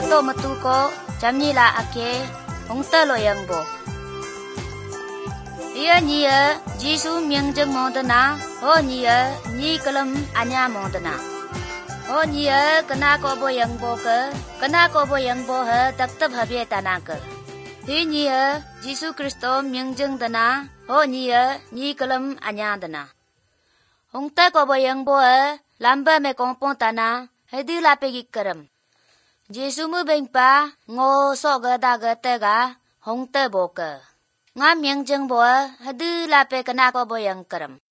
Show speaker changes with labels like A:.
A: to metu ko jamni la ake hong te lo yang bo. Ia nia Jisu mingjeng mondana ho nia ni kelam anya mondana. Ho nia kena ko bo yang bo he tak tab habie tanah ke. Hi nia Jisu Kristo mingjeng dana ho nia ni kelam anya dana. Hong te ko bo yang bo he lamba me kompon tanah hedi lape gi kerem. Jisu mu bengpa ngo so ga da ga te ga hong te bo ke. Nga mingjeng bo hedi lape kena ko bo yang kerem.